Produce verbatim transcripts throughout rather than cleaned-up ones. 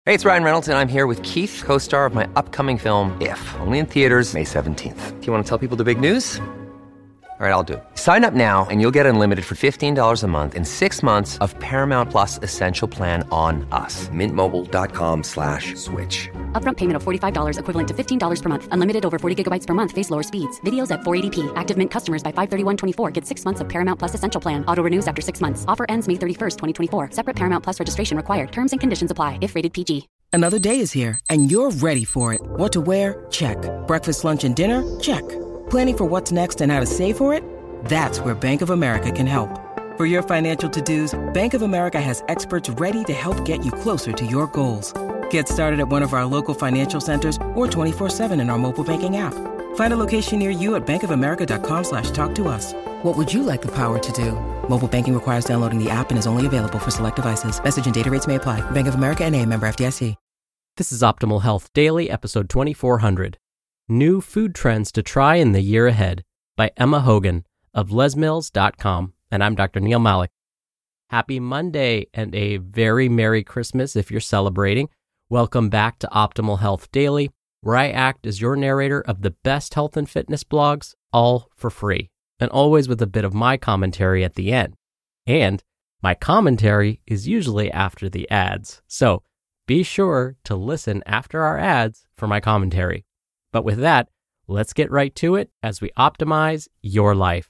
Hey, it's Ryan Reynolds, and I'm here with Keith, co-star of my upcoming film, If, only in theaters May seventeenth. Do you want to tell people the big news? All right, I'll do it. Sign up now and you'll get unlimited for fifteen dollars a month and six months of Paramount Plus Essential Plan on us. Mint Mobile dot com slash switch. Upfront payment of forty-five dollars equivalent to fifteen dollars per month. Unlimited over forty gigabytes per month. Face lower speeds. Videos at four eighty p. Active Mint customers by five thirty-one twenty-four get six months of Paramount Plus Essential Plan. Auto renews after six months. Offer ends May thirty-first, twenty twenty-four. Separate Paramount Plus registration required. Terms and conditions apply if rated P G. Another day is here, and you're ready for it. What to wear? Check. Breakfast, lunch, and dinner? Check. Planning for what's next and how to save for it? That's where Bank of America can help. For your financial to-dos, Bank of America has experts ready to help get you closer to your goals. Get started at one of our local financial centers or twenty-four seven in our mobile banking app. Find a location near you at bankofamerica.com slash talk to us. What would you like the power to do? Mobile banking requires downloading the app and is only available for select devices. Message and data rates may apply. Bank of America N A, member F D I C. This is Optimal Health Daily, episode twenty-four hundred. New Food Trends to Try in the Year Ahead by Emma Hogan of les mills dot com. And I'm Doctor Neil Malik. Happy Monday and a very Merry Christmas if you're celebrating. Welcome back to Optimal Health Daily, where I act as your narrator of the best health and fitness blogs, all for free, and always with a bit of my commentary at the end. And my commentary is usually after the ads, so be sure to listen after our ads for my commentary. But with that, let's get right to it as we optimize your life.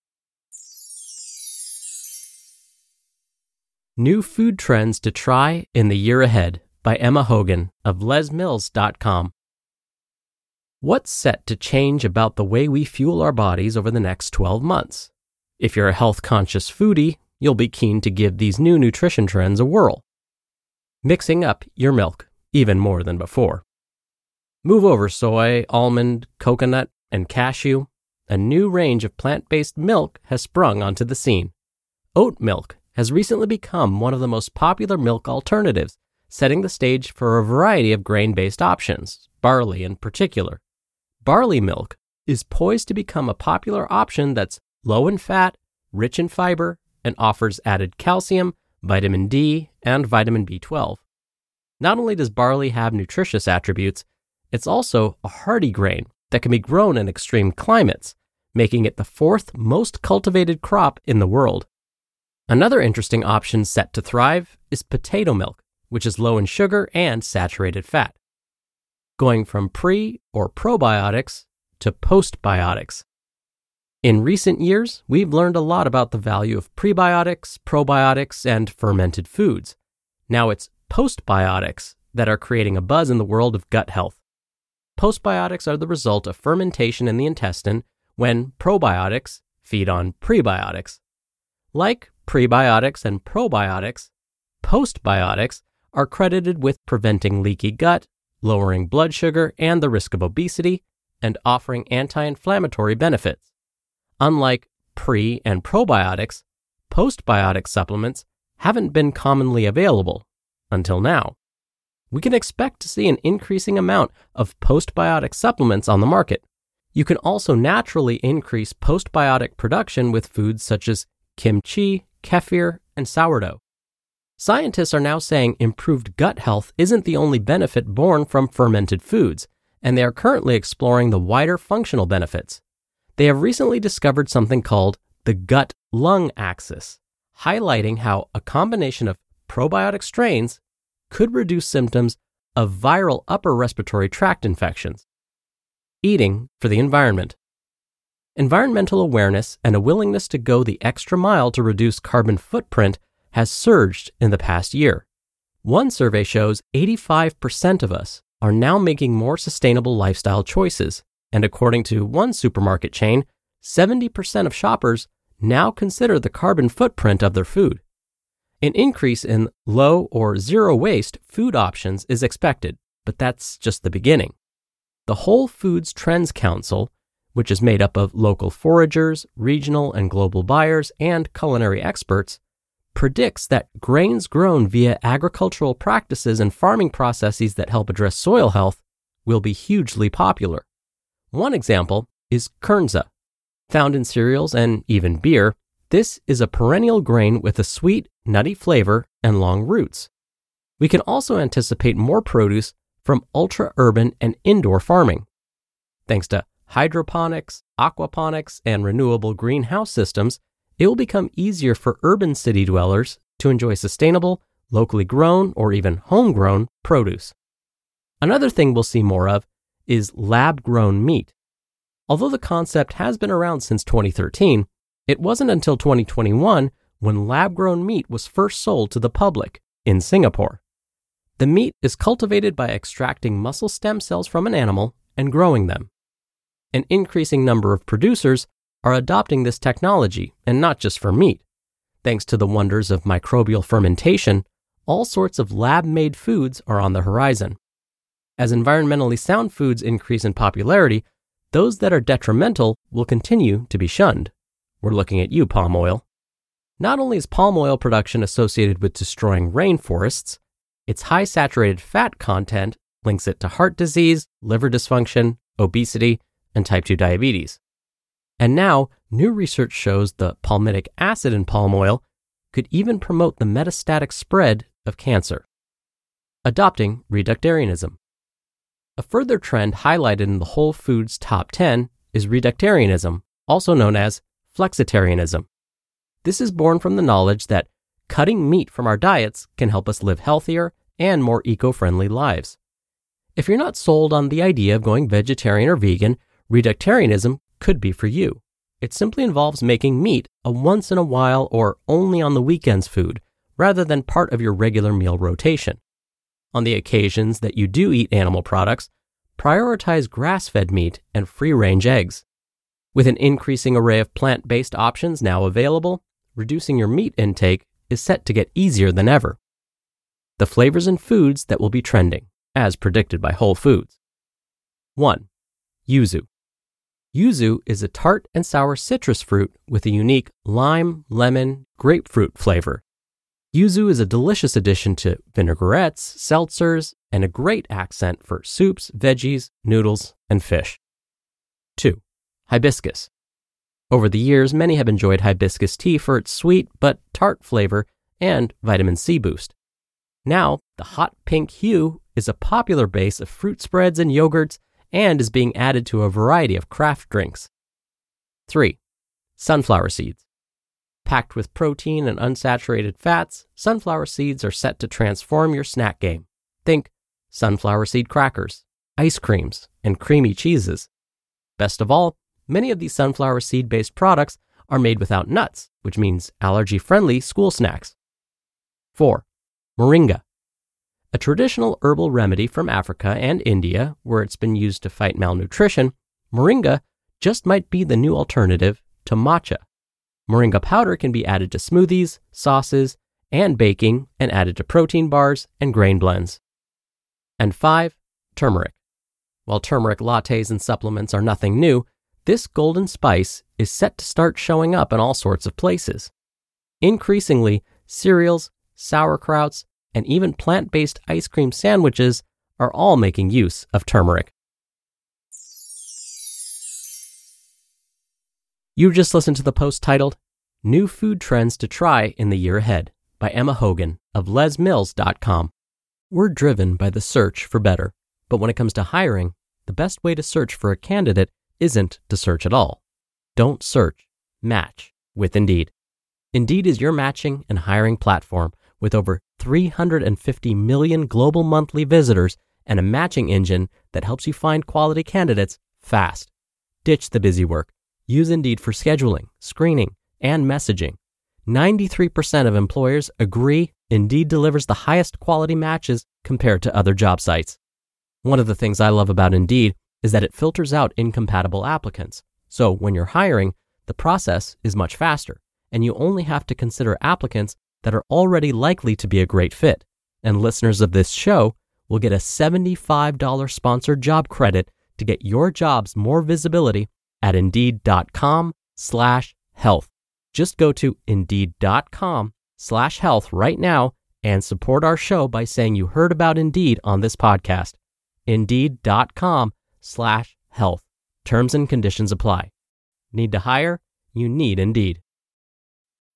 New Food Trends to Try in the Year Ahead by Emma Hogan of les mills dot com. What's set to change about the way we fuel our bodies over the next twelve months? If you're a health-conscious foodie, you'll be keen to give these new nutrition trends a whirl. Mixing up your milk, even more than before. Move over soy, almond, coconut, and cashew. A new range of plant-based milk has sprung onto the scene. Oat milk has recently become one of the most popular milk alternatives, setting the stage for a variety of grain-based options, barley in particular. Barley milk is poised to become a popular option that's low in fat, rich in fiber, and offers added calcium, vitamin D, and vitamin B twelve. Not only does barley have nutritious attributes, it's also a hardy grain that can be grown in extreme climates, making it the fourth most cultivated crop in the world. Another interesting option set to thrive is potato milk, which is low in sugar and saturated fat. Going from pre- or probiotics to postbiotics. In recent years, we've learned a lot about the value of prebiotics, probiotics, and fermented foods. Now it's postbiotics that are creating a buzz in the world of gut health. Postbiotics are the result of fermentation in the intestine when probiotics feed on prebiotics. Like prebiotics and probiotics, postbiotics are credited with preventing leaky gut, lowering blood sugar and the risk of obesity, and offering anti-inflammatory benefits. Unlike pre- and probiotics, postbiotic supplements haven't been commonly available until now. We can expect to see an increasing amount of postbiotic supplements on the market. You can also naturally increase postbiotic production with foods such as kimchi, kefir, and sourdough. Scientists are now saying improved gut health isn't the only benefit born from fermented foods, and they are currently exploring the wider functional benefits. They have recently discovered something called the gut-lung axis, highlighting how a combination of probiotic strains could reduce symptoms of viral upper respiratory tract infections. Eating for the environment. Environmental awareness and a willingness to go the extra mile to reduce carbon footprint has surged in the past year. One survey shows eighty-five percent of us are now making more sustainable lifestyle choices, and according to one supermarket chain, seventy percent of shoppers now consider the carbon footprint of their food. An increase in low or zero waste food options is expected, but that's just the beginning. The Whole Foods Trends Council, which is made up of local foragers, regional and global buyers, and culinary experts, predicts that grains grown via agricultural practices and farming processes that help address soil health will be hugely popular. One example is kernza. Found in cereals and even beer, this is a perennial grain with a sweet, nutty flavor and long roots. We can also anticipate more produce from ultra-urban and indoor farming. Thanks to hydroponics, aquaponics, and renewable greenhouse systems, it will become easier for urban city dwellers to enjoy sustainable, locally grown, or even homegrown produce. Another thing we'll see more of is lab-grown meat. Although the concept has been around since twenty thirteen, it wasn't until twenty twenty-one when lab-grown meat was first sold to the public in Singapore. The meat is cultivated by extracting muscle stem cells from an animal and growing them. An increasing number of producers are adopting this technology, and not just for meat. Thanks to the wonders of microbial fermentation, all sorts of lab-made foods are on the horizon. As environmentally sound foods increase in popularity, those that are detrimental will continue to be shunned. We're looking at you, palm oil. Not only is palm oil production associated with destroying rainforests, its high saturated fat content links it to heart disease, liver dysfunction, obesity, and type two diabetes. And now, new research shows the palmitic acid in palm oil could even promote the metastatic spread of cancer. Adopting reductarianism. A further trend highlighted in the Whole Foods Top ten is reductarianism, also known as flexitarianism. This is born from the knowledge that cutting meat from our diets can help us live healthier and more eco-friendly lives. If you're not sold on the idea of going vegetarian or vegan, reductarianism could be for you. It simply involves making meat a once in a while or only on the weekends food, rather than part of your regular meal rotation. On the occasions that you do eat animal products, prioritize grass-fed meat and free-range eggs. With an increasing array of plant-based options now available, reducing your meat intake is set to get easier than ever. The flavors and foods that will be trending, as predicted by Whole Foods. one. Yuzu. Yuzu is a tart and sour citrus fruit with a unique lime, lemon, grapefruit flavor. Yuzu is a delicious addition to vinaigrettes, seltzers, and a great accent for soups, veggies, noodles, and fish. two. Hibiscus. Over the years, many have enjoyed hibiscus tea for its sweet but tart flavor and vitamin C boost. Now, the hot pink hue is a popular base of fruit spreads and yogurts and is being added to a variety of craft drinks. three. Sunflower seeds. Packed with protein and unsaturated fats, sunflower seeds are set to transform your snack game. Think sunflower seed crackers, ice creams, and creamy cheeses. Best of all, many of these sunflower seed-based products are made without nuts, which means allergy-friendly school snacks. four. Moringa. A traditional herbal remedy from Africa and India, where it's been used to fight malnutrition, moringa just might be the new alternative to matcha. Moringa powder can be added to smoothies, sauces, and baking, and added to protein bars and grain blends. And five. Turmeric. While turmeric lattes and supplements are nothing new, this golden spice is set to start showing up in all sorts of places. Increasingly, cereals, sauerkrauts, and even plant-based ice cream sandwiches are all making use of turmeric. You just listened to the post titled, New Food Trends to Try in the Year Ahead by Emma Hogan of les mills dot com. We're driven by the search for better, but when it comes to hiring, the best way to search for a candidate isn't to search at all. Don't search, match with Indeed. Indeed is your matching and hiring platform with over three hundred fifty million global monthly visitors and a matching engine that helps you find quality candidates fast. Ditch the busy work. Use Indeed for scheduling, screening, and messaging. ninety-three percent of employers agree Indeed delivers the highest quality matches compared to other job sites. One of the things I love about Indeed is that it filters out incompatible applicants. So when you're hiring, the process is much faster, and you only have to consider applicants that are already likely to be a great fit. And listeners of this show will get a seventy-five dollars sponsored job credit to get your jobs more visibility at Indeed.com slash health. Just go to Indeed.com slash health right now and support our show by saying you heard about Indeed on this podcast. Indeed.com slash health. Terms and conditions apply. Need to hire? You need Indeed.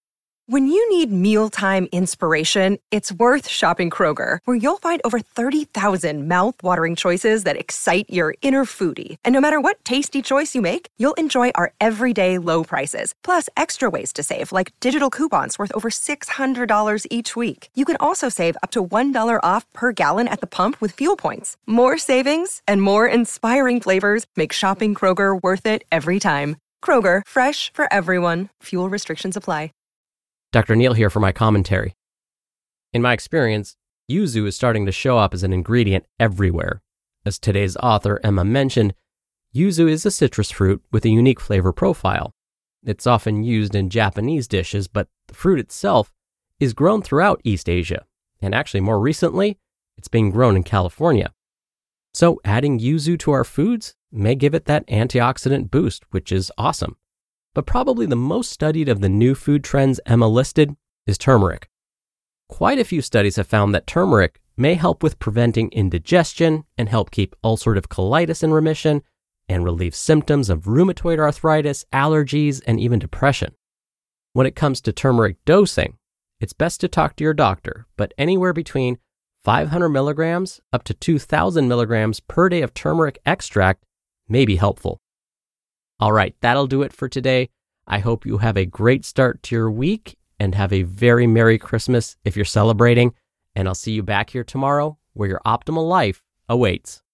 When you need mealtime inspiration, it's worth shopping Kroger, where you'll find over thirty thousand mouth-watering choices that excite your inner foodie. And no matter what tasty choice you make, you'll enjoy our everyday low prices, plus extra ways to save, like digital coupons worth over six hundred dollars each week. You can also save up to one dollar off per gallon at the pump with fuel points. More savings and more inspiring flavors make shopping Kroger worth it every time. Kroger, fresh for everyone. Fuel restrictions apply. Doctor Neal here for my commentary. In my experience, yuzu is starting to show up as an ingredient everywhere. As today's author Emma mentioned, yuzu is a citrus fruit with a unique flavor profile. It's often used in Japanese dishes, but the fruit itself is grown throughout East Asia, and actually more recently, it's being grown in California. So adding yuzu to our foods may give it that antioxidant boost, which is awesome. But probably the most studied of the new food trends Emma listed is turmeric. Quite a few studies have found that turmeric may help with preventing indigestion and help keep ulcerative colitis in remission and relieve symptoms of rheumatoid arthritis, allergies, and even depression. When it comes to turmeric dosing, it's best to talk to your doctor, but anywhere between five hundred milligrams up to two thousand milligrams per day of turmeric extract may be helpful. All right, that'll do it for today. I hope you have a great start to your week and have a very Merry Christmas if you're celebrating. And I'll see you back here tomorrow where your optimal life awaits.